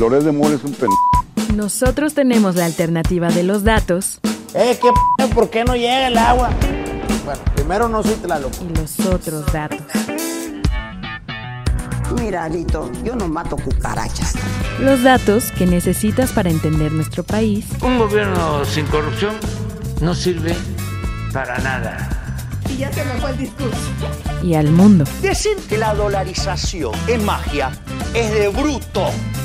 Loret de Mola es un Nosotros tenemos la alternativa de los datos. ¿Por qué no llega el agua? Bueno, primero no soy Tlaloc. Y los otros datos. Mira, Alito, yo no mato cucarachas. Los datos que necesitas para entender nuestro país. Un gobierno sin corrupción no sirve para nada. Y ya se me fue el discurso. Y al mundo. Decir que la dolarización es magia es de bruto.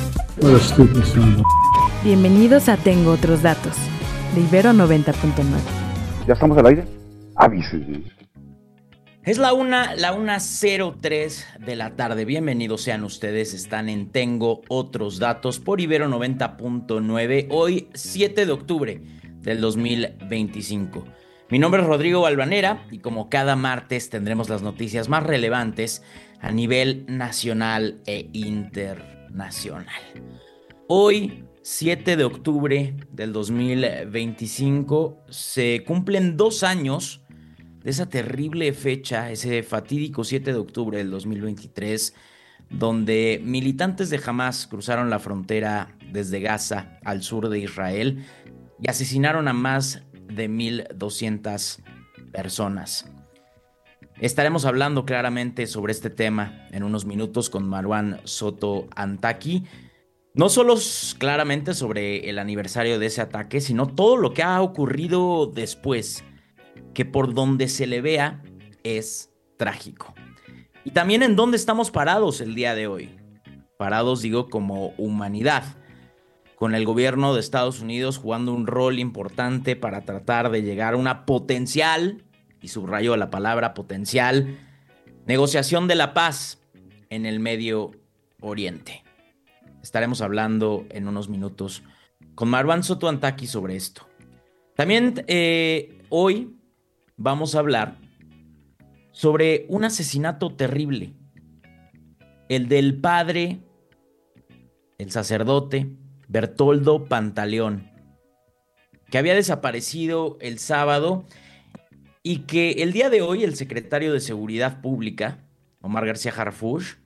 Bienvenidos a Tengo Otros Datos, de Ibero 90.9. ¿Ya estamos al aire? Avísenme. Es la 1:03 de la tarde. Bienvenidos sean ustedes. Están en Tengo Otros Datos por Ibero 90.9. Hoy, 7 de octubre del 2025. Mi nombre es Rodrigo Balvanera y como cada martes tendremos las noticias más relevantes a nivel nacional e internacional. Hoy, 7 de octubre del 2025, se cumplen 2 años de esa terrible fecha, ese fatídico 7 de octubre del 2023, donde militantes de Hamás cruzaron la frontera desde Gaza al sur de Israel y asesinaron a más de 1,200 personas. Estaremos hablando claramente sobre este tema en unos minutos con Marwan Soto Antaki. No solo claramente sobre el aniversario de ese ataque, sino todo lo que ha ocurrido después, que por donde se le vea es trágico. Y también en dónde estamos parados el día de hoy. Parados, digo, como humanidad, con el gobierno de Estados Unidos jugando un rol importante para tratar de llegar a una potencial, y subrayo la palabra potencial, negociación de la paz en el Medio Oriente. Estaremos hablando en unos minutos con Marwan Soto Antaki sobre esto. También hoy vamos a hablar sobre un asesinato terrible. El del padre, el sacerdote Bertoldo Pantaleón, que había desaparecido el sábado y que el día de hoy el secretario de Seguridad Pública, Omar García Harfuch,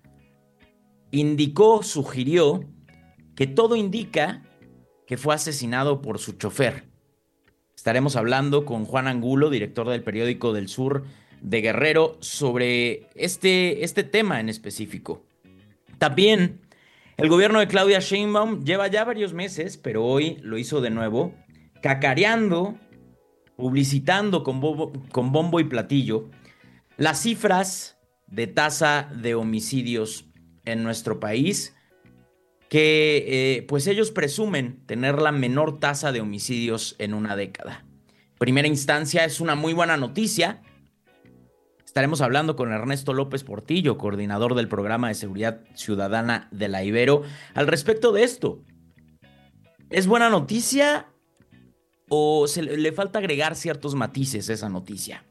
sugirió que todo indica que fue asesinado por su chofer. Estaremos hablando con Juan Angulo, director del Periódico del Sur de Guerrero, sobre este tema en específico. También el gobierno de Claudia Sheinbaum lleva ya varios meses, pero hoy lo hizo de nuevo, cacareando, publicitando con bombo y platillo las cifras de tasa de homicidios en nuestro país, que pues ellos presumen tener la menor tasa de homicidios en una década. Primera instancia, es una muy buena noticia. Estaremos hablando con Ernesto López Portillo, coordinador del Programa de Seguridad Ciudadana de la Ibero, al respecto de esto. ¿Es buena noticia o le falta agregar ciertos matices a esa noticia?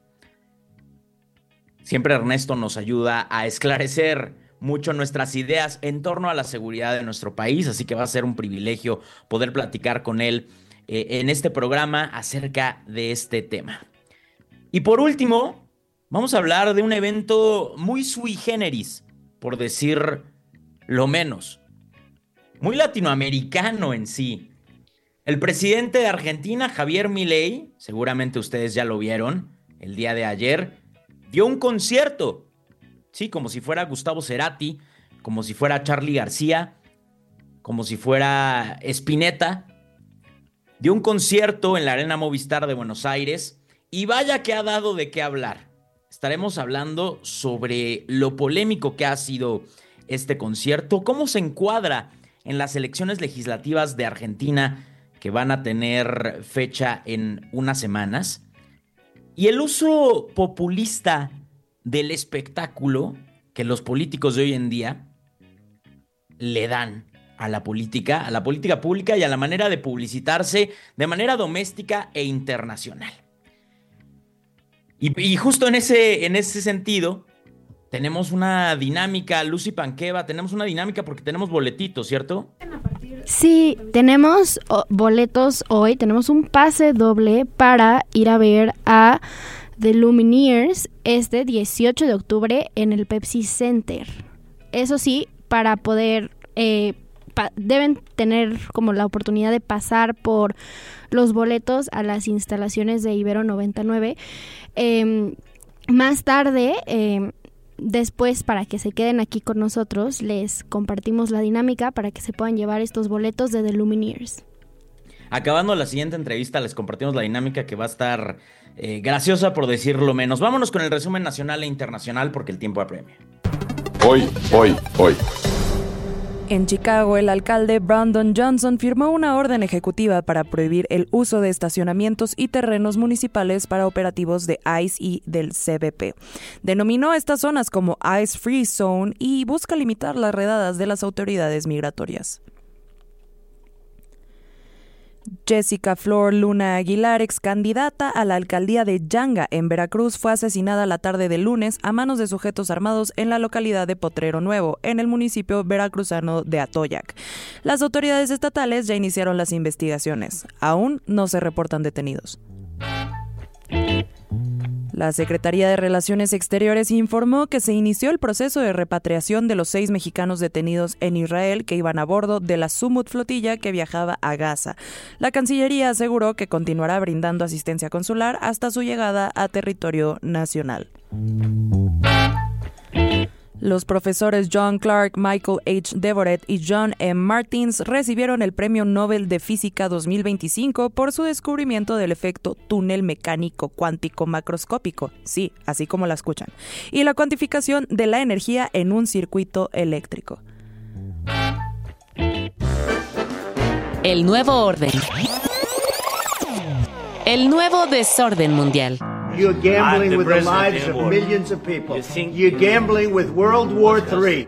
Siempre Ernesto nos ayuda a esclarecer mucho nuestras ideas en torno a la seguridad de nuestro país, así que va a ser un privilegio poder platicar con él en este programa acerca de este tema. Y por último, vamos a hablar de un evento muy sui generis, por decir lo menos, muy latinoamericano en sí. El presidente de Argentina, Javier Milei, seguramente ustedes ya lo vieron el día de ayer, dio un concierto. Sí, como si fuera Gustavo Cerati, como si fuera Charly García, como si fuera Spinetta. Dio un concierto en la Arena Movistar de Buenos Aires y vaya que ha dado de qué hablar. Estaremos hablando sobre lo polémico que ha sido este concierto, cómo se encuadra en las elecciones legislativas de Argentina que van a tener fecha en unas semanas, y el uso populista del espectáculo que los políticos de hoy en día le dan a la política pública y a la manera de publicitarse de manera doméstica e internacional. Y justo en ese sentido tenemos una dinámica, Lucy Panqueva, tenemos una dinámica porque tenemos boletitos, ¿cierto? Sí, tenemos boletos hoy, tenemos un pase doble para ir a ver a The Lumineers este 18 de octubre en el Pepsi Center. Eso sí, para poder deben tener como la oportunidad de pasar por los boletos a las instalaciones de Ibero 99. Más tarde, después, para que se queden aquí con nosotros, les compartimos la dinámica para que se puedan llevar estos boletos de The Lumineers. Acabando la siguiente entrevista, les compartimos la dinámica que va a estar graciosa, por decirlo menos. Vámonos con el resumen nacional e internacional porque el tiempo apremia. Hoy. En Chicago, el alcalde Brandon Johnson firmó una orden ejecutiva para prohibir el uso de estacionamientos y terrenos municipales para operativos de ICE y del CBP. Denominó estas zonas como ICE Free Zone y busca limitar las redadas de las autoridades migratorias. Jessica Flor Luna Aguilar, ex candidata a la alcaldía de Yanga, en Veracruz, fue asesinada la tarde del lunes a manos de sujetos armados en la localidad de Potrero Nuevo, en el municipio veracruzano de Atoyac. Las autoridades estatales ya iniciaron las investigaciones. Aún no se reportan detenidos. La Secretaría de Relaciones Exteriores informó que se inició el proceso de repatriación de los 6 mexicanos detenidos en Israel que iban a bordo de la Sumut flotilla que viajaba a Gaza. La Cancillería aseguró que continuará brindando asistencia consular hasta su llegada a territorio nacional. Los profesores John Clark, Michael H. Devoret y John M. Martins recibieron el Premio Nobel de Física 2025 por su descubrimiento del efecto túnel mecánico cuántico macroscópico, sí, así como la escuchan, y la cuantificación de la energía en un circuito eléctrico. El nuevo orden. El nuevo desorden mundial. You're gambling with the lives of millions of people. You're gambling with World War III.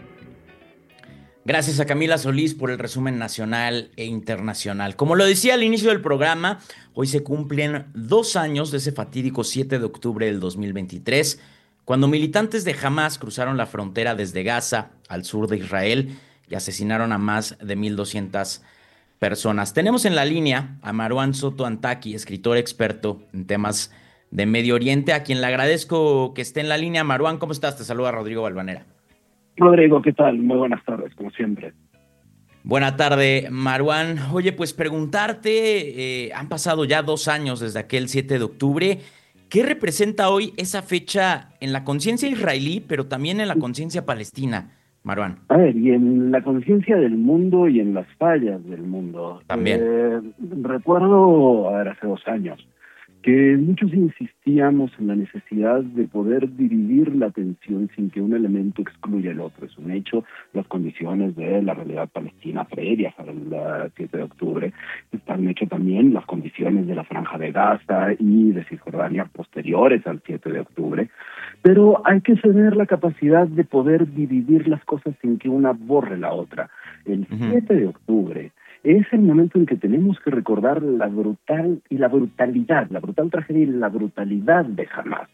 Gracias a Camila Solís por el resumen nacional e internacional. Como lo decía al inicio del programa, hoy se cumplen 2 años de ese fatídico 7 de octubre del 2023, cuando militantes de Hamás cruzaron la frontera desde Gaza al sur de Israel y asesinaron a más de 1,200 personas. Tenemos en la línea a Marwan Soto Antaki, escritor experto en temas de Medio Oriente, a quien le agradezco que esté en la línea. Marwan, ¿cómo estás? Te saluda Rodrigo Balvanera. Rodrigo, ¿qué tal? Muy buenas tardes, como siempre. Buena tarde, Marwan. Oye, pues preguntarte, han pasado ya 2 años desde aquel 7 de octubre. ¿Qué representa hoy esa fecha en la conciencia israelí, pero también en la conciencia palestina, Marwan? A ver, y en la conciencia del mundo y en las fallas del mundo. También. Recuerdo, hace 2 años, que muchos insistíamos en la necesidad de poder dividir la atención sin que un elemento excluya el otro. Es un hecho, las condiciones de la realidad palestina previas al 7 de octubre, están hechas también las condiciones de la Franja de Gaza y de Cisjordania posteriores al 7 de octubre, pero hay que ceder la capacidad de poder dividir las cosas sin que una borre la otra. El 7 de octubre es el momento en que tenemos que recordar la brutal tragedia y la brutalidad de Hamás.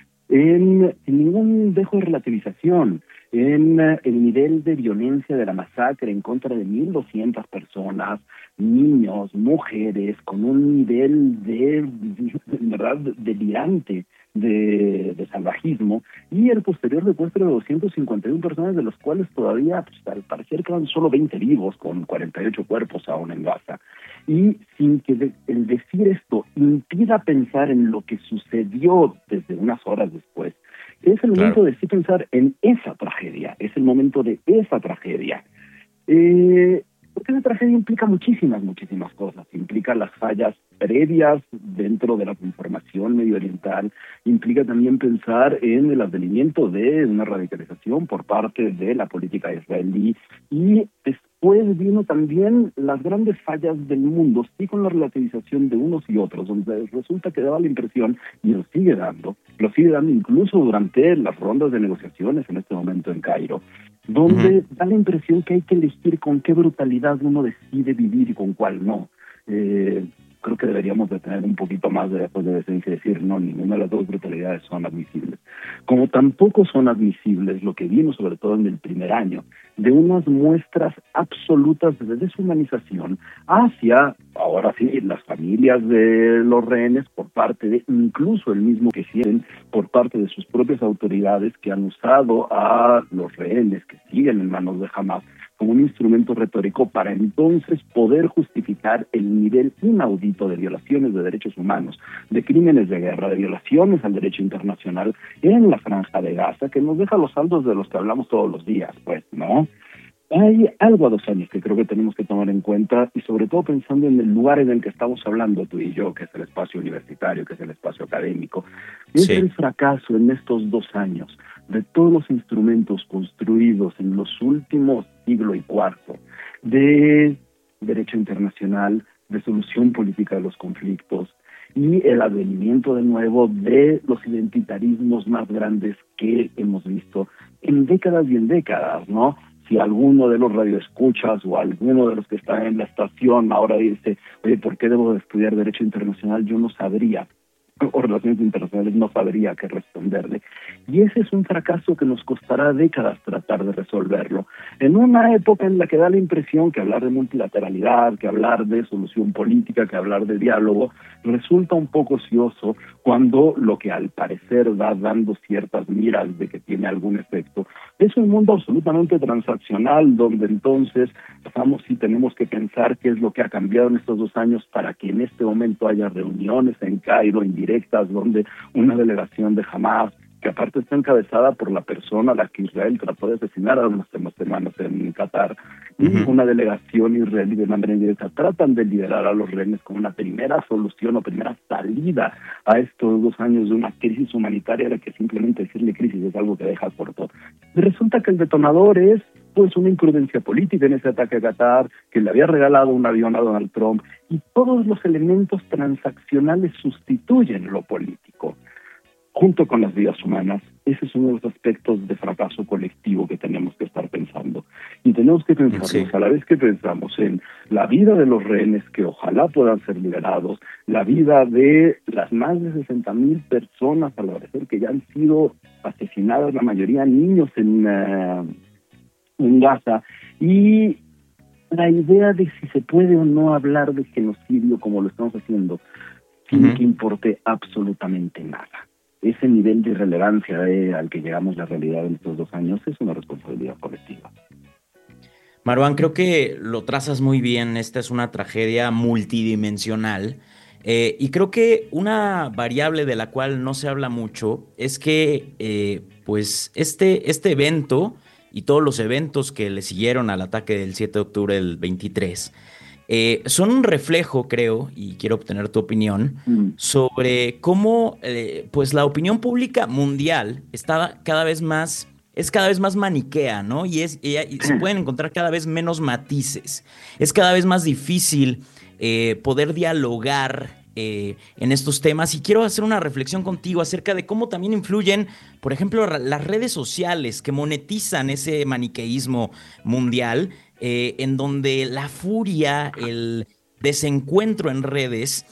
En ningún dejo de relativización, en el nivel de violencia de la masacre en contra de 1,200 personas, niños, mujeres, con un nivel de verdad delirante de salvajismo, y el posterior secuestro de 251 personas, de los cuales todavía, al parecer, quedan solo 20 vivos, con 48 cuerpos aún en Gaza. Y sin que el decir esto impida pensar en lo que sucedió desde unas horas después, es el momento de sí pensar en esa tragedia, es el momento de esa tragedia. Porque esa tragedia implica muchísimas cosas. Implica las fallas previas dentro de la conformación mediooriental, implica también pensar en el advenimiento de una radicalización por parte de la política israelí, y después vino también las grandes fallas del mundo, sí, con la relativización de unos y otros, donde resulta que daba la impresión, y lo sigue dando incluso durante las rondas de negociaciones en este momento en Cairo, donde da la impresión que hay que elegir con qué brutalidad uno decide vivir y con cuál no. Creo que deberíamos de tener un poquito más de decencia y decir, no, ninguna de las dos brutalidades son admisibles. Como tampoco son admisibles lo que vimos, sobre todo en el primer año, de unas muestras absolutas de deshumanización hacia ahora sí, las familias de los rehenes, por parte de incluso el mismo que siguen, por parte de sus propias autoridades que han usado a los rehenes que siguen en manos de Hamás como un instrumento retórico para entonces poder justificar el nivel inaudito de violaciones de derechos humanos, de crímenes de guerra, de violaciones al derecho internacional en la Franja de Gaza, que nos deja los saldos de los que hablamos todos los días, pues, ¿no? Hay algo a 2 años que creo que tenemos que tomar en cuenta, y sobre todo pensando en el lugar en el que estamos hablando tú y yo, que es el espacio universitario, que es el espacio académico. Es el fracaso en estos 2 años de todos los instrumentos construidos en los últimos siglo y cuarto de derecho internacional, de solución política de los conflictos, y el advenimiento de nuevo de los identitarismos más grandes que hemos visto en décadas y en décadas, ¿no? Si alguno de los radioescuchas o alguno de los que están en la estación ahora dice, oye, ¿por qué debo de estudiar Derecho Internacional? Yo no sabría, o Relaciones Internacionales, no sabría qué responderle. Y ese es un fracaso que nos costará décadas tratar de resolverlo. En una época en la que da la impresión que hablar de multilateralidad, que hablar de solución política, que hablar de diálogo, resulta un poco ocioso, cuando lo que al parecer va dando ciertas miras de que tiene algún efecto es un mundo absolutamente transaccional, donde entonces vamos y tenemos que pensar qué es lo que ha cambiado en estos 2 años para que en este momento haya reuniones en Cairo indirectas, donde una delegación de Hamás, que aparte está encabezada por la persona a la que Israel trató de asesinar hace unas semanas en Qatar, y una delegación israelí de manera indirecta tratan de liderar a los rehenes como una primera solución o primera salida a estos 2 años de una crisis humanitaria, de que simplemente decirle crisis es algo que deja corto. Y resulta que el detonador es pues una imprudencia política en ese ataque a Qatar, que le había regalado un avión a Donald Trump, y todos los elementos transaccionales sustituyen lo político. Junto con las vidas humanas, ese es uno de los aspectos de fracaso colectivo que tenemos que estar pensando. Y tenemos que pensarnos, a la vez que pensamos en la vida de los rehenes que ojalá puedan ser liberados, la vida de las más de 60,000 personas, al parecer, que ya han sido asesinadas, la mayoría niños en Gaza, y la idea de si se puede o no hablar de genocidio como lo estamos haciendo, sin que importe absolutamente nada. Ese nivel de irrelevancia al que llegamos la realidad en estos 2 años es una responsabilidad colectiva. Marwan, creo que lo trazas muy bien. Esta es una tragedia multidimensional. Y creo que una variable de la cual no se habla mucho es que pues este evento y todos los eventos que le siguieron al ataque del 7 de octubre del 23 son un reflejo, creo, y quiero obtener tu opinión, sobre cómo pues la opinión pública mundial está cada vez más maniquea, ¿no? Y se pueden encontrar cada vez menos matices. Es cada vez más difícil poder dialogar en estos temas, y quiero hacer una reflexión contigo acerca de cómo también influyen, por ejemplo, las redes sociales que monetizan ese maniqueísmo mundial, en donde la furia, el desencuentro en redes,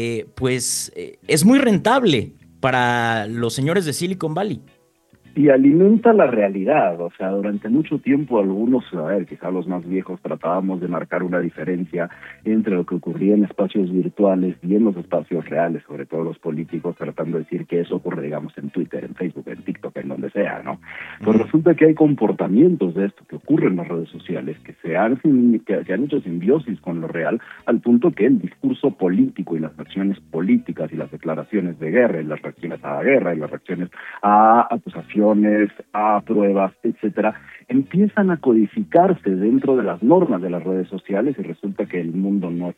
es muy rentable para los señores de Silicon Valley. Y alimenta la realidad. O sea, durante mucho tiempo algunos, quizá los más viejos, tratábamos de marcar una diferencia entre lo que ocurría en espacios virtuales y en los espacios reales, sobre todo los políticos, tratando de decir que eso ocurre, digamos, en Twitter, en Facebook, en TikTok, en donde sea, ¿no? Pues resulta que hay comportamientos de esto que ocurren en las redes sociales que se han hecho simbiosis con lo real, al punto que el discurso político y las acciones políticas y las declaraciones de guerra y las reacciones a la guerra y las reacciones a acusaciones, a pruebas, etcétera, empiezan a codificarse dentro de las normas de las redes sociales, y resulta que el mundo no es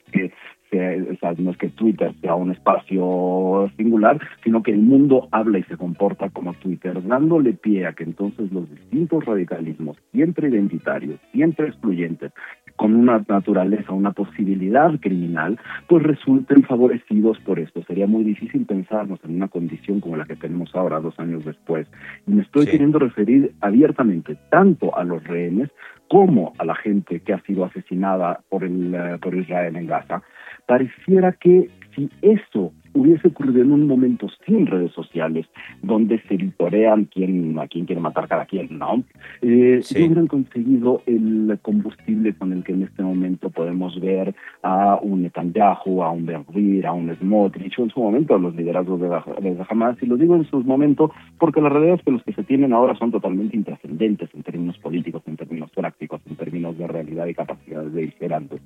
que Twitter sea un espacio singular, sino que el mundo habla y se comporta como Twitter, dándole pie a que entonces los distintos radicalismos, siempre identitarios, siempre excluyentes, con una naturaleza, una posibilidad criminal, pues resulten favorecidos por esto. Sería muy difícil pensarnos en una condición como la que tenemos ahora, 2 años después. Y me estoy queriendo referir abiertamente tanto a los rehenes como a la gente que ha sido asesinada por Israel en Gaza. Pareciera que si eso hubiese ocurrido en un momento sin redes sociales, donde se vitorean a quién quiere matar cada quien, ¿no? Sí. Hubieran conseguido el combustible con el que en este momento podemos ver a un Netanyahu, a un Ben-Gvir, a un Smotrich, o en su momento a los liderazgos de Hamas, y lo digo en su momento porque la realidad es que los que se tienen ahora son totalmente intrascendentes en términos políticos, en términos prácticos, en términos de realidad y capacidades de liderazgo.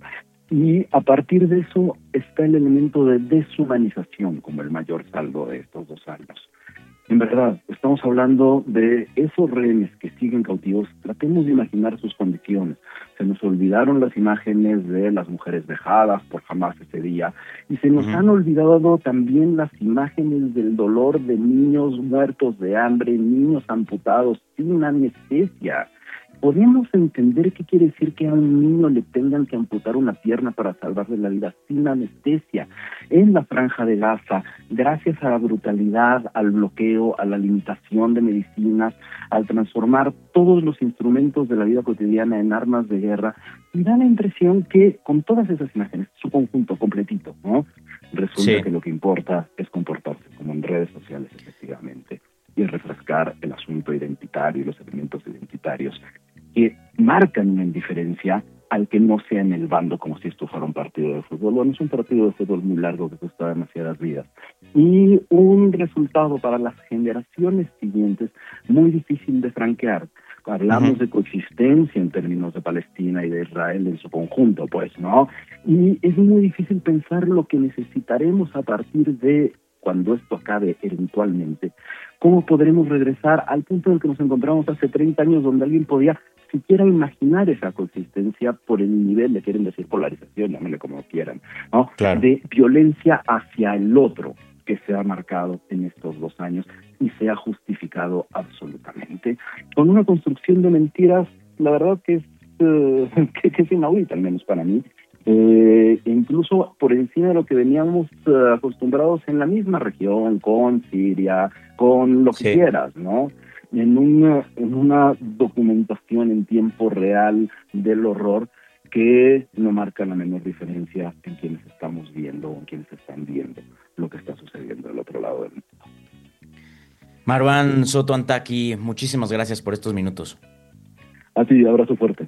Y a partir de eso está el elemento de deshumanización como el mayor saldo de estos 2 años. En verdad, estamos hablando de esos rehenes que siguen cautivos. Tratemos de imaginar sus condiciones. Se nos olvidaron las imágenes de las mujeres vejadas por Hamas ese día, y se nos han olvidado también las imágenes del dolor de niños muertos de hambre, niños amputados sin anestesia. ¿Podemos entender qué quiere decir que a un niño le tengan que amputar una pierna para salvarle la vida sin anestesia en la Franja de Gaza, gracias a la brutalidad, al bloqueo, a la limitación de medicinas, al transformar todos los instrumentos de la vida cotidiana en armas de guerra? Y da la impresión que con todas esas imágenes, su conjunto completito, ¿no? Resulta que lo que importa es comportarse como en redes sociales, efectivamente, y refrescar el asunto identitario y los elementos identitarios que marcan una indiferencia al que no sea en el bando como si esto fuera un partido de fútbol. Bueno, es un partido de fútbol muy largo que cuesta demasiadas vidas. Y un resultado para las generaciones siguientes muy difícil de franquear. Hablamos de coexistencia en términos de Palestina y de Israel en su conjunto, pues, ¿no? Y es muy difícil pensar lo que necesitaremos a partir de cuando esto acabe eventualmente. ¿Cómo podremos regresar al punto en el que nos encontramos hace 30 años, donde alguien podía siquiera imaginar esa coexistencia por el nivel de, quieren decir, polarización, llámenle como quieran, ¿no? Claro. De violencia hacia el otro que se ha marcado en estos 2 años y se ha justificado absolutamente con una construcción de mentiras, la verdad que es inaudita, al menos para mí, incluso por encima de lo que veníamos acostumbrados en la misma región, con Siria, con lo que quieras, ¿no? En una documentación en tiempo real del horror que no marca la menor diferencia en quienes estamos viendo o en quienes están viendo lo que está sucediendo del otro lado del mundo. Marwan Soto Antaki, muchísimas gracias por estos minutos. A ti, abrazo fuerte.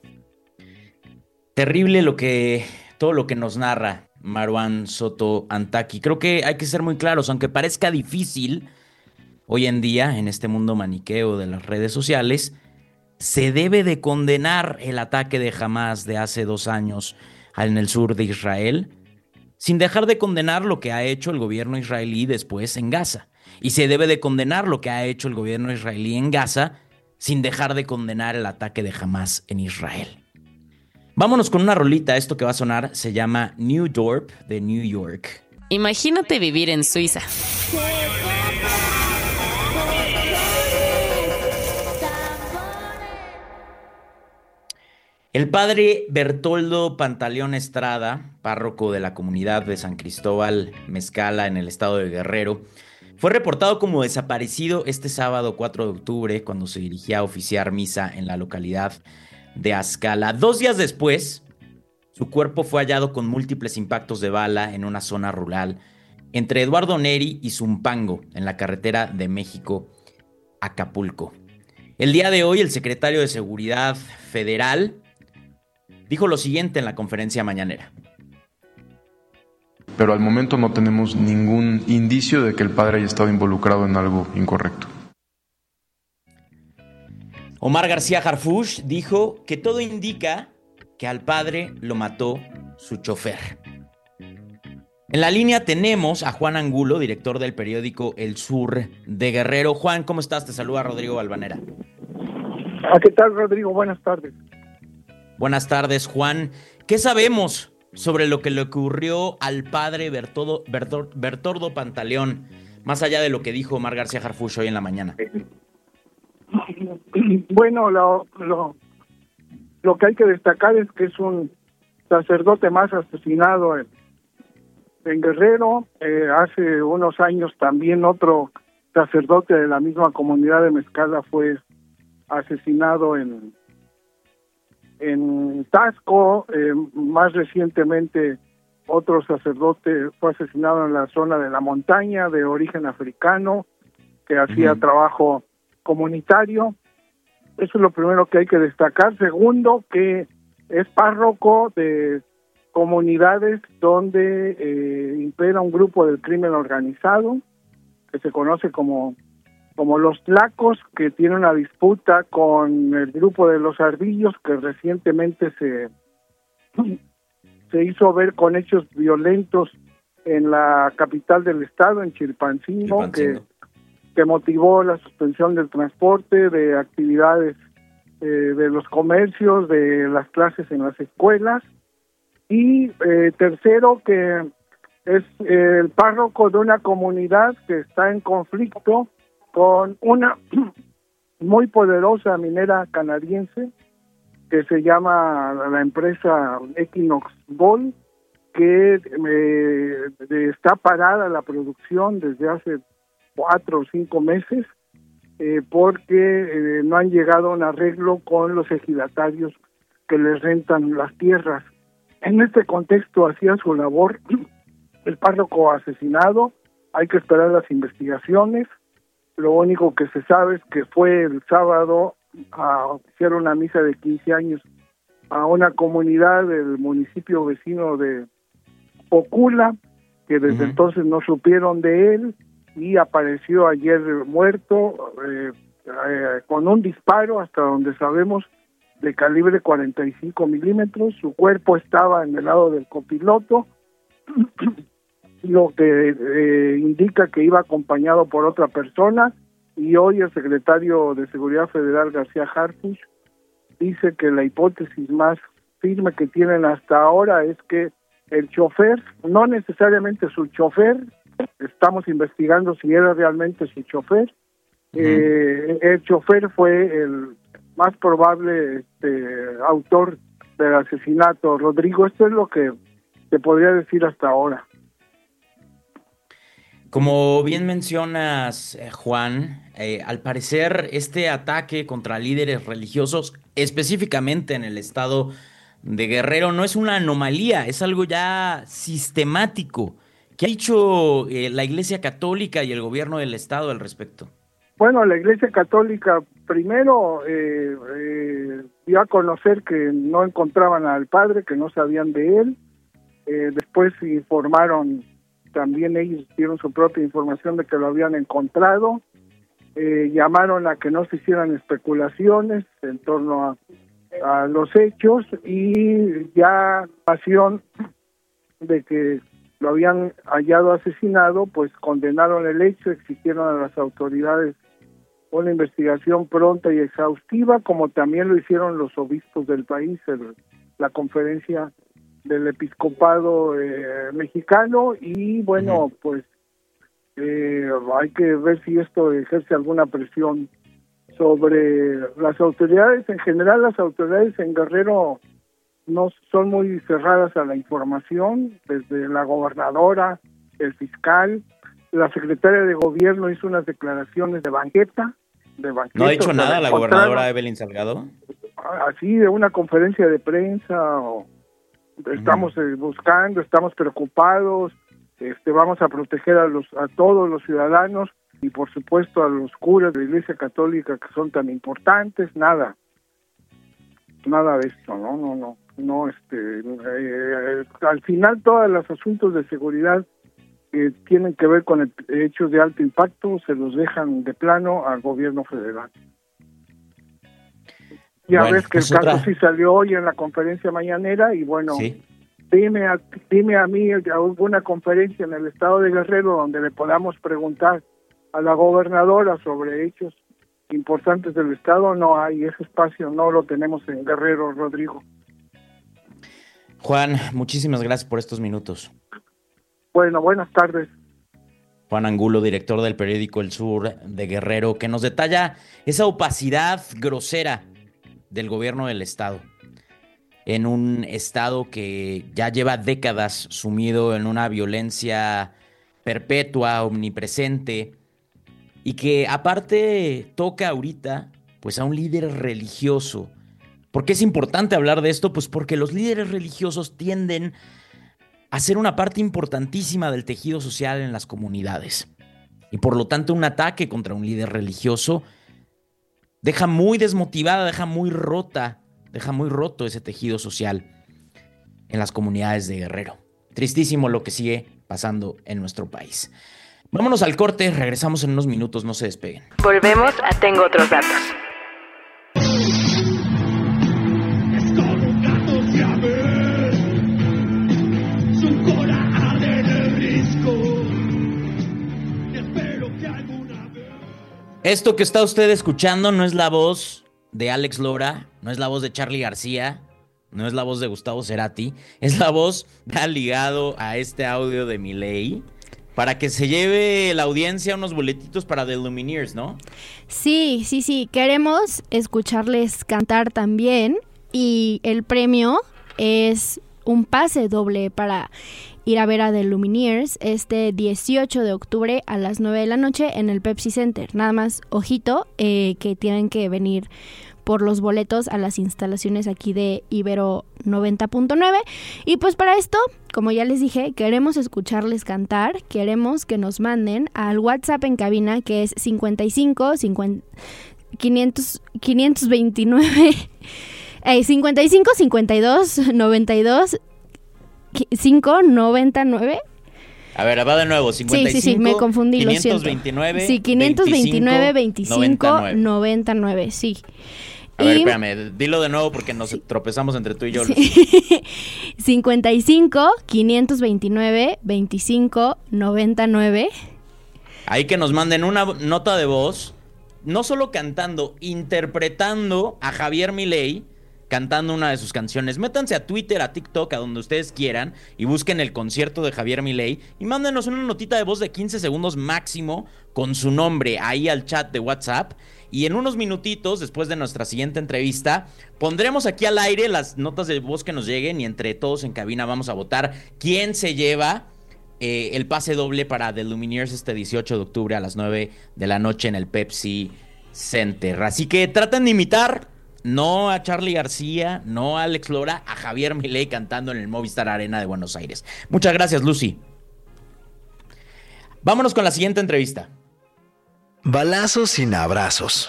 Terrible todo lo que nos narra Marwan Soto Antaki. Creo que hay que ser muy claros, aunque parezca difícil hoy en día, en este mundo maniqueo de las redes sociales, se debe de condenar el ataque de Hamas de hace 2 años en el sur de Israel, sin dejar de condenar lo que ha hecho el gobierno israelí después en Gaza. Y se debe de condenar lo que ha hecho el gobierno israelí en Gaza, sin dejar de condenar el ataque de Hamas en Israel. Vámonos con una rolita. Esto que va a sonar se llama New Dorp de New York. Imagínate vivir en Suiza. El padre Bertoldo Pantaleón Estrada, párroco de la comunidad de San Cristóbal Mezcala en el estado de Guerrero, fue reportado como desaparecido este sábado 4 de octubre cuando se dirigía a oficiar misa en la localidad de Azcala. 2 días después, su cuerpo fue hallado con múltiples impactos de bala en una zona rural entre Eduardo Neri y Zumpango, en la carretera de México a Acapulco. El día de hoy, el secretario de Seguridad Federal dijo lo siguiente en la conferencia mañanera. Pero al momento no tenemos ningún indicio de que el padre haya estado involucrado en algo incorrecto. Omar García Harfuch dijo que todo indica que al padre lo mató su chofer. En la línea tenemos a Juan Angulo, director del periódico El Sur de Guerrero. Juan, ¿cómo estás? Te saluda Rodrigo Balvanera. ¿Qué tal, Rodrigo? Buenas tardes. Buenas tardes, Juan. ¿Qué sabemos sobre lo que le ocurrió al padre Bertoldo Pantaleón, más allá de lo que dijo Omar García Harfuch hoy en la mañana? Bueno, lo que hay que destacar es que es un sacerdote más asesinado en Guerrero. Hace unos años también otro sacerdote de la misma comunidad de Mezcala fue asesinado en Taxco. Más recientemente otro sacerdote fue asesinado en la zona de la montaña, de origen africano, que hacía trabajo comunitario. Eso es lo primero que hay que destacar. Segundo, que es párroco de comunidades donde impera un grupo del crimen organizado, que se conoce como los Tlacos, que tiene una disputa con el grupo de los Ardillos, que recientemente se hizo ver con hechos violentos en la capital del estado, en Chilpancingo, que motivó la suspensión del transporte, de actividades de los comercios, de las clases en las escuelas. Y tercero, que es el párroco de una comunidad que está en conflicto con una muy poderosa minera canadiense que se llama la empresa Equinox Gold, que está parada la producción desde hace 4 o 5 meses porque no han llegado a un arreglo con los ejidatarios que les rentan las tierras. En este contexto hacía su labor el párroco asesinado. Hay que esperar las investigaciones. Lo único que se sabe es que fue el sábado a oficiar una misa de 15 años a una comunidad del municipio vecino de Ocula, que desde entonces no supieron de él, y apareció ayer muerto con un disparo, hasta donde sabemos, de calibre 45 milímetros. Su cuerpo estaba en el lado del copiloto, lo que indica que iba acompañado por otra persona, y hoy el secretario de Seguridad Federal, García Harfuch, dice que la hipótesis más firme que tienen hasta ahora es que el chofer, no necesariamente su chofer, estamos investigando si era realmente su chofer, el chofer fue el más probable autor del asesinato. Rodrigo, esto es lo que te podría decir hasta ahora. Como bien mencionas, Juan, al parecer este ataque contra líderes religiosos, específicamente en el estado de Guerrero, no es una anomalía, es algo ya sistemático. ¿Qué ha dicho la Iglesia Católica y el gobierno del estado al respecto? Bueno, la Iglesia Católica primero dio a conocer que no encontraban al padre, que no sabían de él. Después informaron, también ellos dieron su propia información de que lo habían encontrado. Llamaron a que no se hicieran especulaciones en torno a los hechos, y ya pasión de que lo habían hallado asesinado, pues condenaron el hecho, exigieron a las autoridades una investigación pronta y exhaustiva, como también lo hicieron los obispos del país, la conferencia del episcopado mexicano, y bueno, pues hay que ver si esto ejerce alguna presión sobre las autoridades. En general, las autoridades en Guerrero no son muy cerradas a la información, desde la gobernadora, el fiscal, la secretaria de gobierno hizo unas declaraciones de banqueta. ¿No ha dicho nada la gobernadora Evelyn Salgado? Así, de una conferencia de prensa, estamos buscando, estamos preocupados, vamos a proteger a todos los ciudadanos, y por supuesto a los curas de la Iglesia Católica, que son tan importantes. Nada de esto, no, al final todos los asuntos de seguridad que tienen que ver con hechos de alto impacto se los dejan de plano al gobierno federal. Ya ves que el caso sí salió hoy en la conferencia mañanera, y bueno, ¿sí? dime a mí alguna conferencia en el estado de Guerrero donde le podamos preguntar a la gobernadora sobre hechos importantes del estado. No hay ese espacio, no lo tenemos en Guerrero, Rodrigo. Juan, muchísimas gracias por estos minutos. Bueno, buenas tardes. Juan Angulo, director del periódico El Sur de Guerrero, que nos detalla esa opacidad grosera del gobierno del estado, en un estado que ya lleva décadas sumido en una violencia perpetua, omnipresente, y que aparte toca ahorita pues a un líder religioso. ¿Por qué es importante hablar de esto? Pues porque los líderes religiosos tienden a ser una parte importantísima del tejido social en las comunidades. Y por lo tanto, un ataque contra un líder religioso deja muy desmotivada, deja muy roto ese tejido social en las comunidades de Guerrero. Tristísimo lo que sigue pasando en nuestro país. Vámonos al corte, regresamos en unos minutos, no se despeguen. Volvemos a Tengo Otros Datos. Esto que está usted escuchando no es la voz de Alex Lora, no es la voz de Charly García, no es la voz de Gustavo Cerati, es la voz ligado a este audio de Milei para que se lleve la audiencia unos boletitos para The Lumineers, ¿no? Sí, queremos escucharles cantar también y el premio es un pase doble para ir a ver a The Lumineers este 18 de octubre a las 9 de la noche en el Pepsi Center. Nada más, ojito, que tienen que venir por los boletos a las instalaciones aquí de Ibero 90.9. Y pues para esto, como ya les dije, queremos escucharles cantar, queremos que nos manden al WhatsApp en cabina, que es 55 52 92 599. A ver, va de nuevo, 55 sí, me confundí, 529, lo siento. Sí, 529 25 99, sí. A ver, espérame, dilo de nuevo porque nos tropezamos entre tú y yo. Sí. 55 529 25 99. Ahí que nos manden una nota de voz, no solo cantando, interpretando a Javier Milei, cantando una de sus canciones. Métanse a Twitter, a TikTok, a donde ustedes quieran y busquen el concierto de Javier Milei y mándenos una notita de voz de 15 segundos máximo con su nombre ahí al chat de WhatsApp. Y en unos minutitos, después de nuestra siguiente entrevista, pondremos aquí al aire las notas de voz que nos lleguen y entre todos en cabina vamos a votar quién se lleva el pase doble para The Lumineers este 18 de octubre a las 9 de la noche en el Pepsi Center. Así que traten de imitar, no a Charly García, no a Alex Lora, a Javier Milei cantando en el Movistar Arena de Buenos Aires. Muchas gracias, Lucy. Vámonos con la siguiente entrevista. Balazos sin abrazos.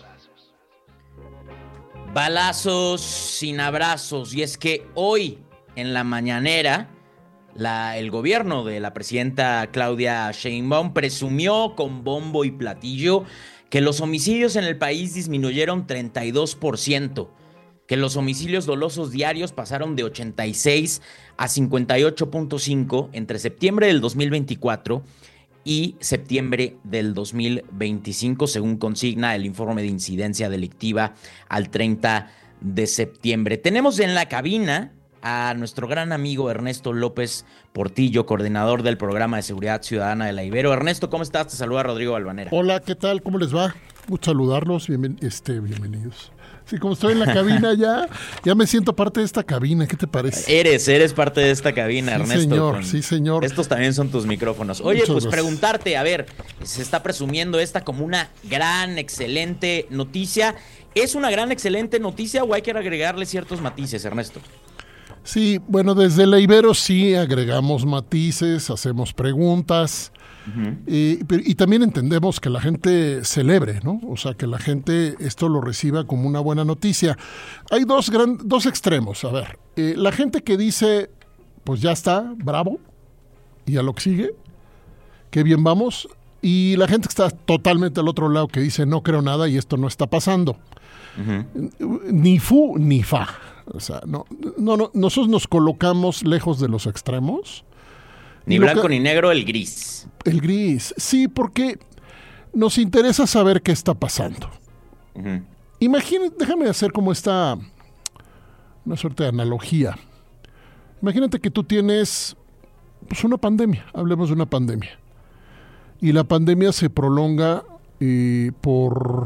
Balazos sin abrazos. Y es que hoy en la mañanera el gobierno de la presidenta Claudia Sheinbaum presumió con bombo y platillo que los homicidios en el país disminuyeron 32%, que los homicidios dolosos diarios pasaron de 86 a 58.5 entre septiembre del 2024 y septiembre del 2025, según consigna el informe de incidencia delictiva al 30 de septiembre. Tenemos en la cabina a nuestro gran amigo Ernesto López Portillo, coordinador del Programa de Seguridad Ciudadana de la Ibero. Ernesto, ¿cómo estás? Te saluda Rodrigo Balvanera. Hola, ¿qué tal? ¿Cómo les va? Gusto saludarlos, bienvenidos. Sí, como estoy en la cabina ya me siento parte de esta cabina, ¿qué te parece? Eres parte de esta cabina, sí, Ernesto. Sí, señor. Estos también son tus micrófonos. Oye, muchas pues gracias. Preguntarte, a ver, se está presumiendo esta como una gran, excelente noticia. ¿Es una gran, excelente noticia o hay que agregarle ciertos matices, Ernesto? Sí, bueno, desde la Ibero sí agregamos matices, hacemos preguntas. Uh-huh. Y también entendemos que la gente celebre, ¿no? O sea, que la gente esto lo reciba como una buena noticia. Hay dos extremos. A ver, la gente que dice, pues ya está, bravo, y a lo que sigue, qué bien vamos. Y la gente que está totalmente al otro lado que dice, no creo nada y esto no está pasando. Uh-huh. Ni fu ni fa. O sea, no, nosotros nos colocamos lejos de los extremos. Ni blanco ni negro, el gris. El gris, sí, porque nos interesa saber qué está pasando. Uh-huh. Déjame hacer como una suerte de analogía. Imagínate que tú tienes pues una pandemia, hablemos de una pandemia. Y la pandemia se prolonga por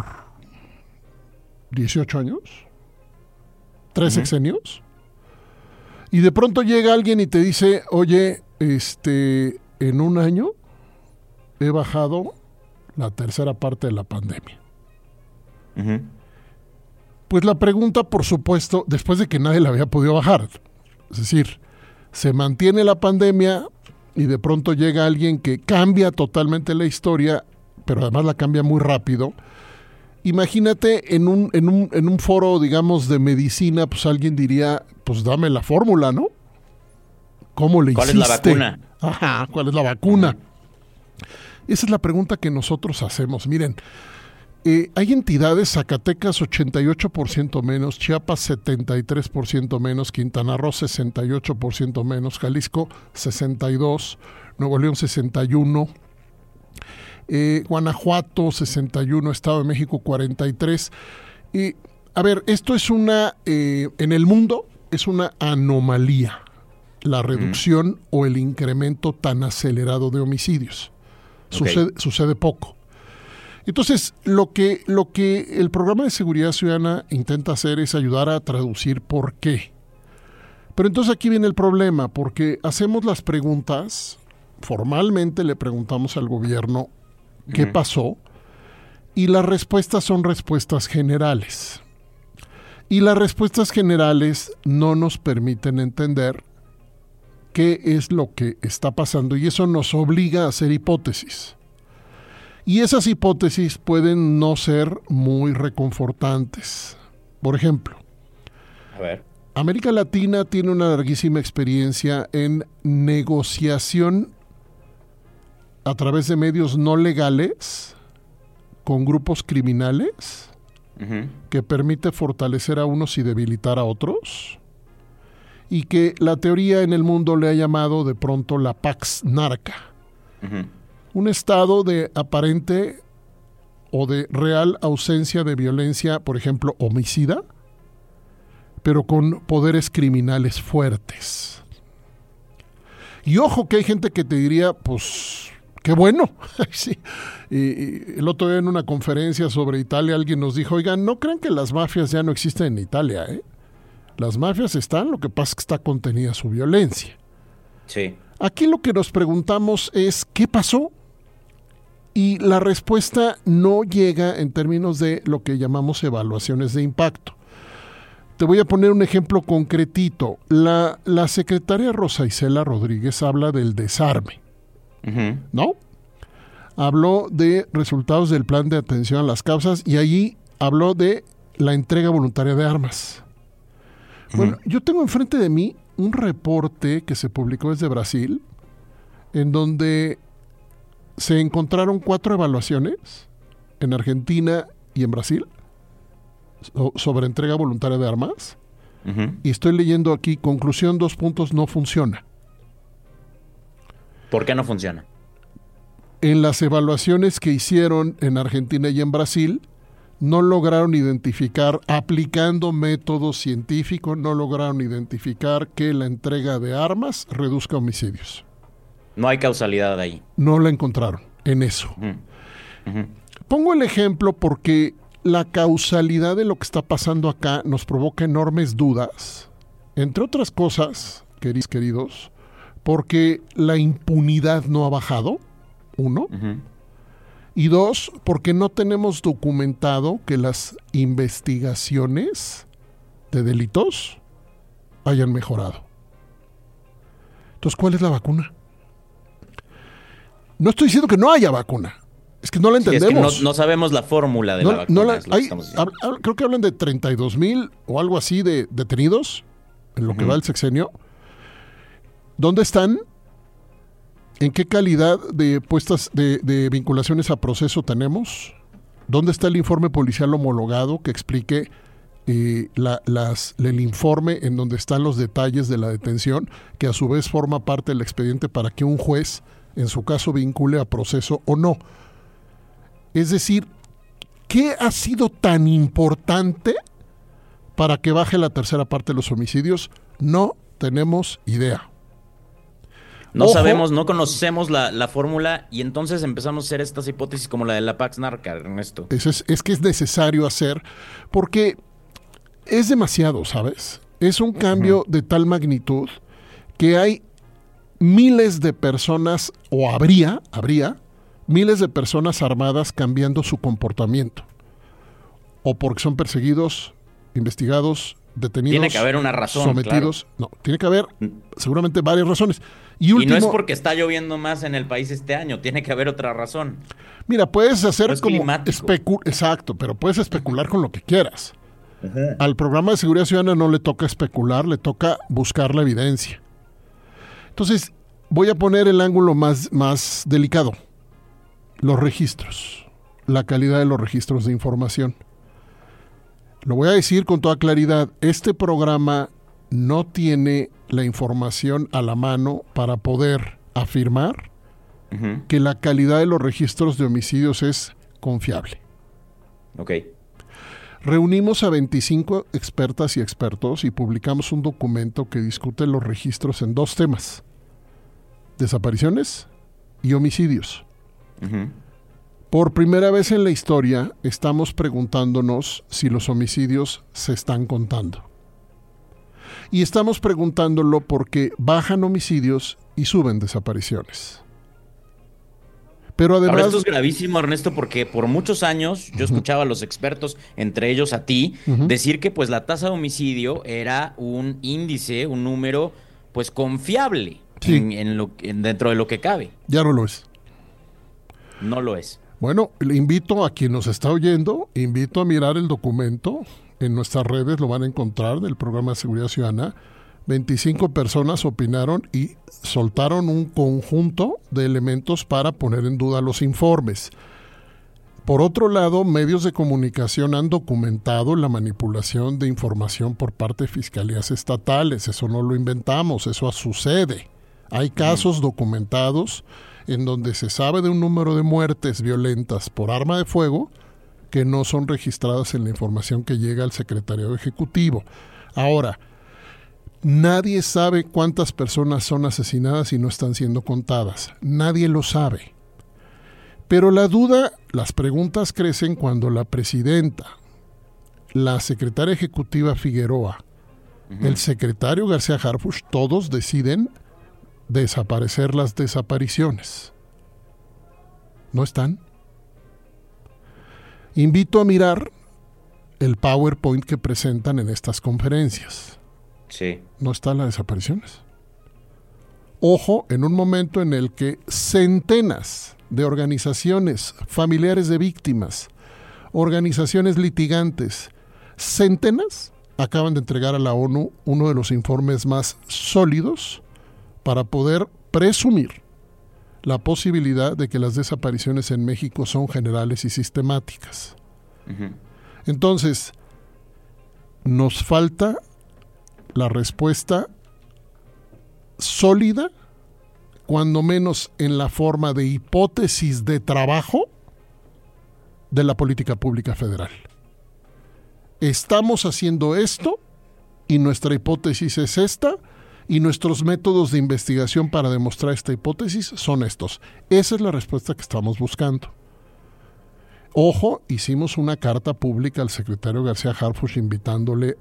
18 años, 3 sexenios. Y de pronto llega alguien y te dice, oye, en un año he bajado la tercera parte de la pandemia. Uh-huh. Pues la pregunta, por supuesto, después de que nadie la había podido bajar, es decir, se mantiene la pandemia y de pronto llega alguien que cambia totalmente la historia, pero además la cambia muy rápido. Imagínate en un foro, digamos, de medicina, pues alguien diría, pues dame la fórmula, ¿no? ¿Cómo le hiciste? ¿Cuál es la vacuna? Ajá, ¿cuál es la vacuna? Esa es la pregunta que nosotros hacemos. Miren, hay entidades, Zacatecas 88% menos, Chiapas 73% menos, Quintana Roo 68% menos, Jalisco 62%, Nuevo León 61%, Guanajuato 61%, Estado de México 43%. A ver, esto es en el mundo es una anomalía, la reducción o el incremento tan acelerado de homicidios. Sucede poco. Entonces, lo que el programa de seguridad ciudadana intenta hacer es ayudar a traducir por qué. Pero entonces aquí viene el problema, porque hacemos las preguntas, formalmente le preguntamos al gobierno qué pasó, y las respuestas son respuestas generales. Y las respuestas generales no nos permiten entender qué es lo que está pasando, y eso nos obliga a hacer hipótesis. Y esas hipótesis pueden no ser muy reconfortantes. Por ejemplo, América Latina tiene una larguísima experiencia en negociación a través de medios no legales con grupos criminales que permite fortalecer a unos y debilitar a otros, y que la teoría en el mundo le ha llamado de pronto la Pax Narca. Un estado de aparente o de real ausencia de violencia, por ejemplo, homicida, pero con poderes criminales fuertes. Y ojo que hay gente que te diría, pues, qué bueno. Sí. Y el otro día en una conferencia sobre Italia alguien nos dijo, oigan, no crean que las mafias ya no existen en Italia, ¿eh? Las mafias están, lo que pasa es que está contenida su violencia. Sí. Aquí lo que nos preguntamos es, ¿qué pasó? Y la respuesta no llega en términos de lo que llamamos evaluaciones de impacto. Te voy a poner un ejemplo concretito. La secretaria Rosa Isela Rodríguez habla del desarme, ¿no? Habló de resultados del plan de atención a las causas y allí habló de la entrega voluntaria de armas. Bueno, yo tengo enfrente de mí un reporte que se publicó desde Brasil, en donde se encontraron 4 evaluaciones en Argentina y en Brasil sobre entrega voluntaria de armas. Y estoy leyendo aquí, conclusión, 2 puntos, no funciona. ¿Por qué no funciona? En las evaluaciones que hicieron en Argentina y en Brasil, no lograron identificar, aplicando métodos científicos, no lograron identificar que la entrega de armas reduzca homicidios. No hay causalidad ahí. No la encontraron en eso. Pongo el ejemplo porque la causalidad de lo que está pasando acá nos provoca enormes dudas, entre otras cosas, queridos, porque la impunidad no ha bajado, 1, y 2, porque no tenemos documentado que las investigaciones de delitos hayan mejorado. Entonces, ¿cuál es la vacuna? No estoy diciendo que no haya vacuna. Es que no la entendemos. Sí, es que no sabemos la fórmula de la vacuna. Creo que hablan de 32,000 o algo así de detenidos en lo que va el sexenio. ¿Dónde están? ¿En qué calidad de puestas de vinculaciones a proceso tenemos? ¿Dónde está el informe policial homologado que explique el informe en donde están los detalles de la detención, que a su vez forma parte del expediente para que un juez, en su caso, vincule a proceso o no? Es decir, ¿qué ha sido tan importante para que baje la tercera parte de los homicidios? No tenemos idea. No sabemos, no conocemos la fórmula, y entonces empezamos a hacer estas hipótesis como la de la Pax Narca, Ernesto. Es que es necesario hacer, porque es demasiado, ¿sabes? Es un cambio de tal magnitud que hay miles de personas, o habría miles de personas armadas cambiando su comportamiento, o porque son perseguidos, investigados detenidos. Tiene que haber una razón, sometidos. Claro. No, tiene que haber seguramente varias razones. Y no es porque está lloviendo más en el país este año, tiene que haber otra razón. Mira, puedes hacer es como exacto, pero puedes especular con lo que quieras. Al programa de seguridad ciudadana no le toca especular, le toca buscar la evidencia. Entonces, voy a poner el ángulo más delicado. Los registros, la calidad de los registros de información. Lo voy a decir con toda claridad, este programa no tiene la información a la mano para poder afirmar que la calidad de los registros de homicidios es confiable. Ok. Reunimos a 25 expertas y expertos y publicamos un documento que discute los registros en 2 temas: desapariciones y homicidios. Por primera vez en la historia estamos preguntándonos si los homicidios se están contando. Y estamos preguntándolo porque bajan homicidios y suben desapariciones. Pero además... Ahora, esto es gravísimo, Ernesto, porque por muchos años yo escuchaba a los expertos, entre ellos a ti, decir que pues la tasa de homicidio era un índice, un número pues confiable dentro de lo que cabe. Ya no lo es. No lo es. Bueno, le invito a quien nos está oyendo, invito a mirar el documento. En nuestras redes lo van a encontrar, del programa de seguridad ciudadana. 25 personas opinaron y soltaron un conjunto de elementos para poner en duda los informes. Por otro lado, medios de comunicación han documentado la manipulación de información por parte de fiscalías estatales. Eso no lo inventamos, eso sucede. Hay casos documentados en donde se sabe de un número de muertes violentas por arma de fuego que no son registradas en la información que llega al Secretariado Ejecutivo. Ahora, nadie sabe cuántas personas son asesinadas y no están siendo contadas. Nadie lo sabe. Pero la duda, las preguntas crecen cuando la presidenta, la secretaria ejecutiva Figueroa, el secretario García Harfuch, todos deciden desaparecer las desapariciones. ¿No están? Invito a mirar el PowerPoint que presentan en estas conferencias. Sí. No están las desapariciones. Ojo, en un momento en el que centenas de organizaciones familiares de víctimas, organizaciones litigantes, centenas acaban de entregar a la ONU uno de los informes más sólidos para poder presumir la posibilidad de que las desapariciones en México son generales y sistemáticas. Entonces, nos falta la respuesta sólida, cuando menos en la forma de hipótesis de trabajo de la política pública federal. Estamos haciendo esto y nuestra hipótesis es esta, y nuestros métodos de investigación para demostrar esta hipótesis son estos. Esa es la respuesta que estamos buscando. Ojo, hicimos una carta pública al secretario García Harfuch invitándole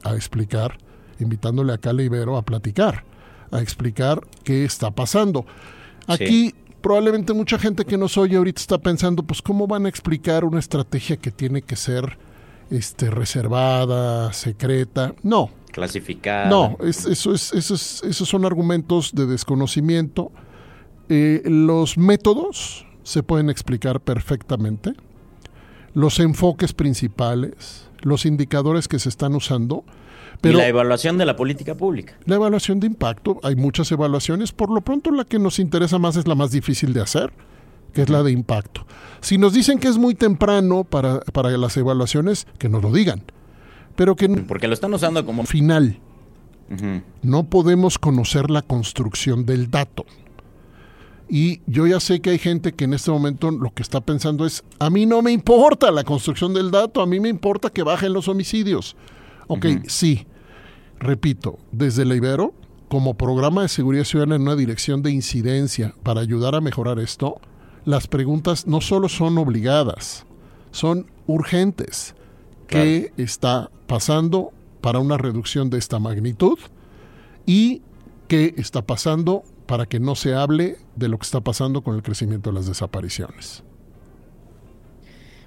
a Cale Ibero a platicar, a explicar qué está pasando. Aquí probablemente mucha gente que nos oye ahorita está pensando, pues ¿cómo van a explicar una estrategia que tiene que ser reservada, secreta? No. Clasificada. No, esos son argumentos de desconocimiento. Los métodos se pueden explicar perfectamente. Los enfoques principales, los indicadores que se están usando. Pero y la evaluación de la política pública. La evaluación de impacto, hay muchas evaluaciones. Por lo pronto la que nos interesa más es la más difícil de hacer, que es la de impacto. Si nos dicen que es muy temprano para las evaluaciones, que nos lo digan. Pero que porque lo están usando como final. No podemos conocer la construcción del dato. Y yo ya sé que hay gente que en este momento lo que está pensando es, a mí no me importa la construcción del dato, a mí me importa que bajen los homicidios. Ok, sí, repito, desde la Ibero, como programa de seguridad ciudadana en una dirección de incidencia para ayudar a mejorar esto, las preguntas no solo son obligadas, son urgentes. ¿Qué está pasando para una reducción de esta magnitud? ¿Y qué está pasando para que no se hable de lo que está pasando con el crecimiento de las desapariciones?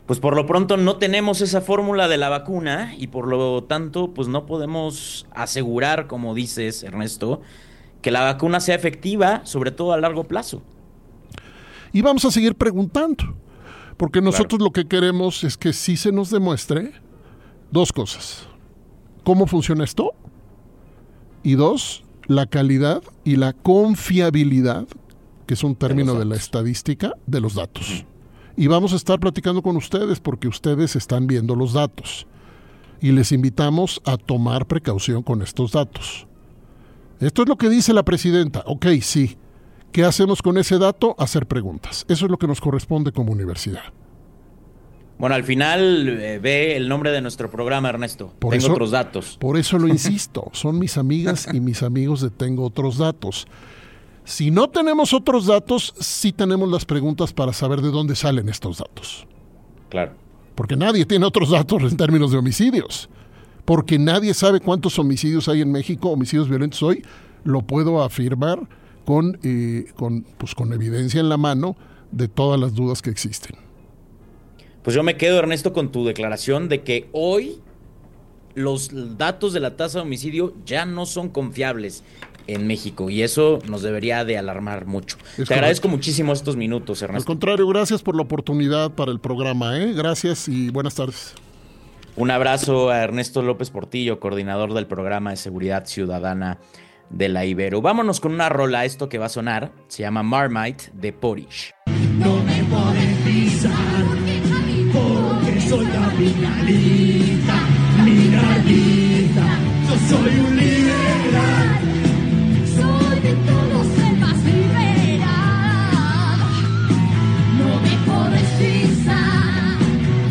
pues por lo pronto no tenemos esa fórmula de la vacuna y por lo tanto pues no podemos asegurar, como dices, Ernesto, que la vacuna sea efectiva, sobre todo a largo plazo. Y vamos a seguir preguntando, porque nosotros lo que queremos es que sí se nos demuestre dos cosas. ¿Cómo funciona esto? Y dos, la calidad y la confiabilidad, que es un término de la estadística, de los datos. Y vamos a estar platicando con ustedes porque ustedes están viendo los datos. Y les invitamos a tomar precaución con estos datos. Esto es lo que dice la presidenta. Ok, sí. ¿Qué hacemos con ese dato? Hacer preguntas. Eso es lo que nos corresponde como universidad. Bueno, al final ve el nombre de nuestro programa, Ernesto. Tengo otros datos. Por eso lo insisto. Son mis amigas y mis amigos de Tengo Otros Datos. Si no tenemos otros datos, sí tenemos las preguntas para saber de dónde salen estos datos. Claro. Porque nadie tiene otros datos en términos de homicidios. Porque nadie sabe cuántos homicidios hay en México, homicidios violentos hoy. Lo puedo afirmar con evidencia en la mano de todas las dudas que existen. Pues yo me quedo, Ernesto, con tu declaración de que hoy los datos de la tasa de homicidio ya no son confiables en México y eso nos debería de alarmar mucho. Te agradezco muchísimo estos minutos, Ernesto. Al contrario, gracias por la oportunidad para el programa, Gracias y buenas tardes. Un abrazo a Ernesto López Portillo, coordinador del programa de seguridad ciudadana de la Ibero. Vámonos con una rola, esto que va a sonar, se llama Marmite de Porridge. No me pueden pisar, porque soy capitalista, miradita, yo soy un liberal, soy de todos el más liberal, no me puedes pisar,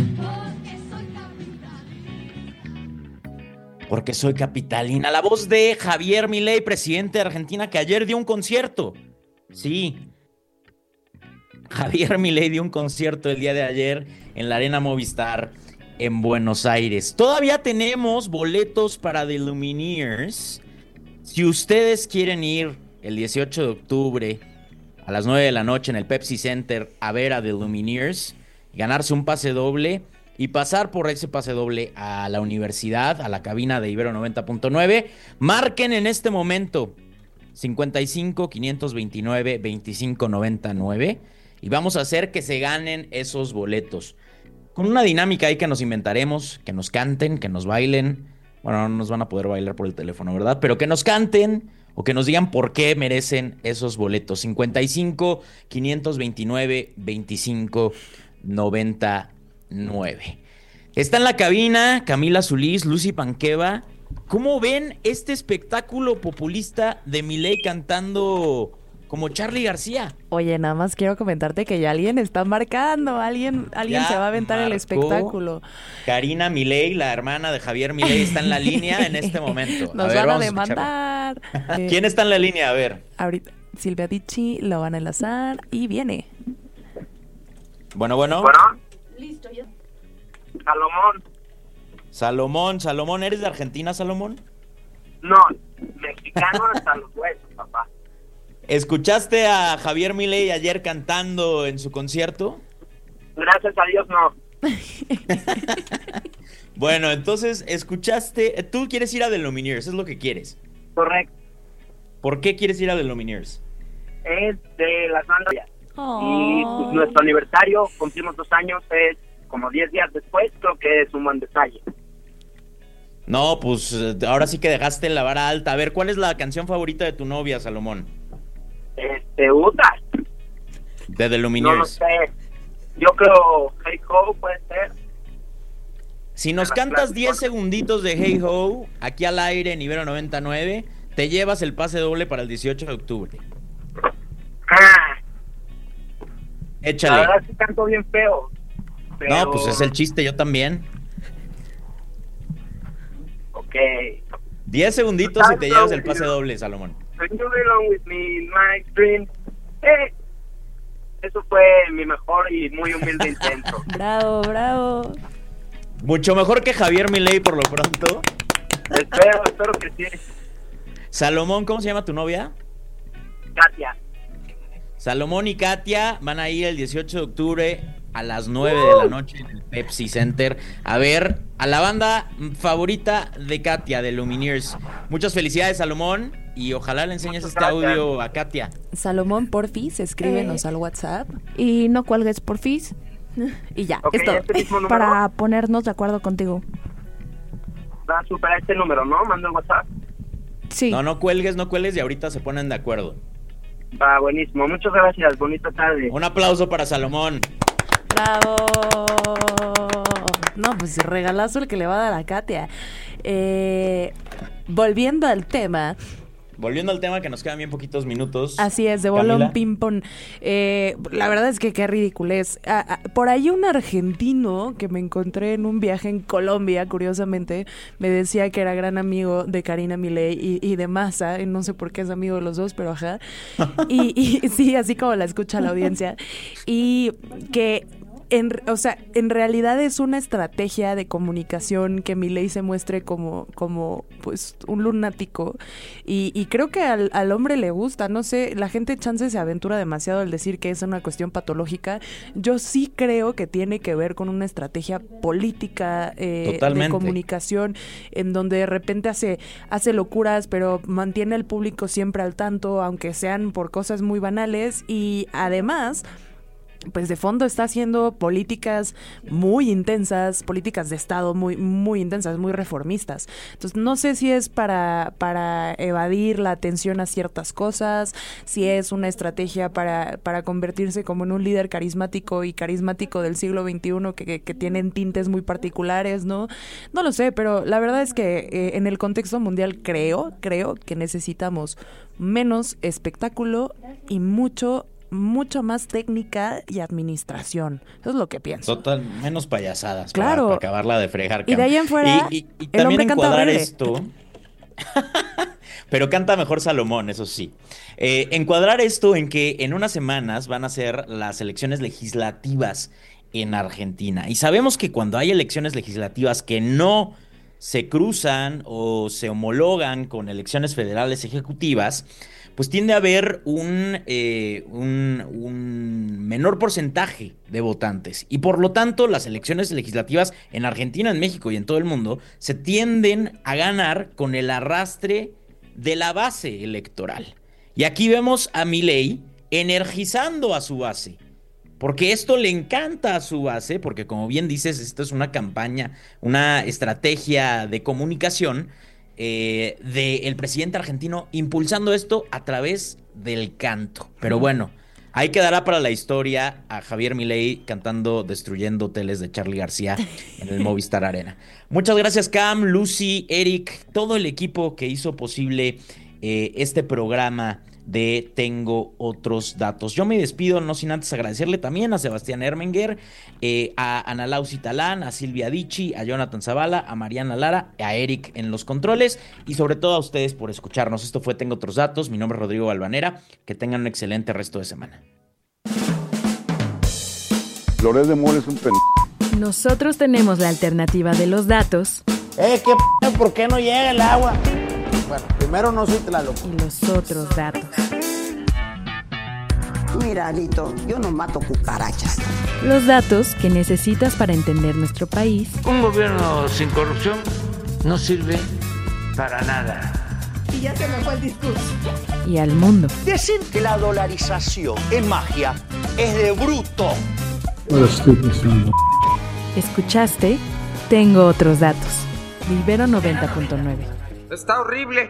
porque soy capitalina. La voz de Javier Milei, presidente de Argentina, que ayer dio un concierto. Sí, Javier Milei dio un concierto el día de ayer en la Arena Movistar en Buenos Aires. Todavía tenemos boletos para The Lumineers. Si ustedes quieren ir el 18 de octubre a las 9 de la noche en el Pepsi Center a ver a The Lumineers, ganarse un pase doble y pasar por ese pase doble a la universidad, a la cabina de Ibero 90.9, marquen en este momento 55 529 2599 y vamos a hacer que se ganen esos boletos. Con una dinámica ahí que nos inventaremos, que nos canten, que nos bailen. Bueno, no nos van a poder bailar por el teléfono, ¿verdad? Pero que nos canten o que nos digan por qué merecen esos boletos. 55 529 2599. Está en la cabina Camila Zulís, Lucy Panqueva. ¿Cómo ven este espectáculo populista de Milei cantando como Charly García? Oye, nada más quiero comentarte que ya alguien está marcando, alguien se va a aventar el espectáculo. Karina Milei, la hermana de Javier Milei, está en la línea en este momento. Nos van a demandar. ¿Quién está en la línea? A ver. Ahorita Silvia Dichi lo van a enlazar y viene. Bueno. Listo, ya. Salomón, ¿eres de Argentina, Salomón? No, mexicano hasta los huesos, papá. ¿Escuchaste a Javier Milei ayer cantando en su concierto? Gracias a Dios, no. Bueno, entonces, escuchaste... Tú quieres ir a The Lumineers, es lo que quieres. Correcto. ¿Por qué quieres ir a The Lumineers? Es de las bandas. Y pues, nuestro aniversario, cumplimos 2 años, es como 10 días después, creo que es un buen detalle. No, pues ahora sí que dejaste la vara alta. A ver, ¿cuál es la canción favorita de tu novia, Salomón? Uta. De The Lumineers. No lo sé. Yo creo Hey Ho puede ser. Si nos cantas 10 segunditos de Hey Ho, aquí al aire en Ibero 99, te llevas el pase doble para el 18 de octubre. Échale. La verdad es que canto bien feo. Pero... No, pues es el chiste, yo también. Ok. 10 segunditos y te llevas el pase doble, Salomón. You belong with me in my dream. Eso fue mi mejor y muy humilde intento. Bravo. Mucho mejor que Javier Milei por lo pronto. Espero que sí. Salomón, ¿cómo se llama tu novia? Katia. Salomón y Katia van a ir el 18 de octubre a las 9 de la noche en el Pepsi Center a ver a la banda favorita de Katia, de Lumineers. Muchas felicidades, Salomón, y ojalá le enseñes este audio a Katia. Salomón, porfis, escríbenos al WhatsApp. Y no cuelgues, porfis. Y ya, Okay, es todo. Para ponernos de acuerdo contigo. Va a superar este número, ¿no? Mando el WhatsApp. Sí. No cuelgues y ahorita se ponen de acuerdo. Va, buenísimo. Muchas gracias. Bonita tarde. Un aplauso para Salomón. ¡Bravo! No, pues regalazo el que le va a dar a Katia. Volviendo al tema, que nos quedan bien poquitos minutos. así es, de bolón ping-pong. La verdad es que qué ridiculez. Por ahí un argentino que me encontré en un viaje en Colombia, curiosamente, me decía que era gran amigo de Karina Milei y de Massa, y no sé por qué es amigo de los dos, pero ajá. Y sí, así como la escucha la audiencia. Y que... en realidad es una estrategia de comunicación que Milei se muestre como pues un lunático y creo que al hombre le gusta, no sé, la gente chance se aventura demasiado al decir que es una cuestión patológica. Yo sí creo que tiene que ver con una estrategia política de comunicación en donde de repente hace locuras, pero mantiene al público siempre al tanto, aunque sean por cosas muy banales, y además pues de fondo está haciendo políticas muy intensas, políticas de Estado muy, muy intensas, muy reformistas. Entonces no sé si es para evadir la atención a ciertas cosas, si es una estrategia para convertirse como en un líder carismático del siglo XXI que tienen tintes muy particulares, ¿no? No lo sé, pero la verdad es que en el contexto mundial creo que necesitamos menos espectáculo y mucho más técnica y administración. Eso es lo que pienso. Total, menos payasadas. Claro. Para acabarla de fregar. Y de ahí en fuera, y el también hombre canta encuadrar horrible. esto. Pero canta mejor Salomón, eso sí. Encuadrar esto en que en unas semanas van a ser las elecciones legislativas en Argentina. Y sabemos que cuando hay elecciones legislativas que no se cruzan o se homologan con elecciones federales ejecutivas, pues tiende a haber un menor porcentaje de votantes. Y por lo tanto, las elecciones legislativas en Argentina, en México y en todo el mundo se tienden a ganar con el arrastre de la base electoral. Y aquí vemos a Milei energizando a su base, porque esto le encanta a su base, porque como bien dices, esto es una campaña, una estrategia de comunicación del presidente argentino impulsando esto a través del canto. Pero bueno, ahí quedará para la historia a Javier Milei cantando Destruyendo Hoteles de Charly García en el Movistar Arena. Muchas gracias, Cam, Lucy, Eric, todo el equipo que hizo posible este programa de Tengo Otros Datos. Yo me despido, no sin antes agradecerle también a Sebastián Ermenger, a Ana Lausi Talán, a Silvia Dichi, a Jonathan Zavala, a Mariana Lara, a Eric en los controles y sobre todo a ustedes por escucharnos. Esto fue Tengo Otros Datos. Mi nombre es Rodrigo Balvanera. Que tengan un excelente resto de semana. Loret de Mola es un Nosotros tenemos la alternativa de los datos. ¿Por qué no llega el agua? Bueno, primero no soy Tlaloc. Y los otros datos. Mira, Alito, yo no mato cucarachas. Los datos que necesitas para entender nuestro país. Un gobierno sin corrupción no sirve para nada. Y ya se me fue el discurso. Y al mundo. Decir que la dolarización es magia es de bruto. Escuchaste Tengo Otros Datos. Ibero 90.9. Está horrible.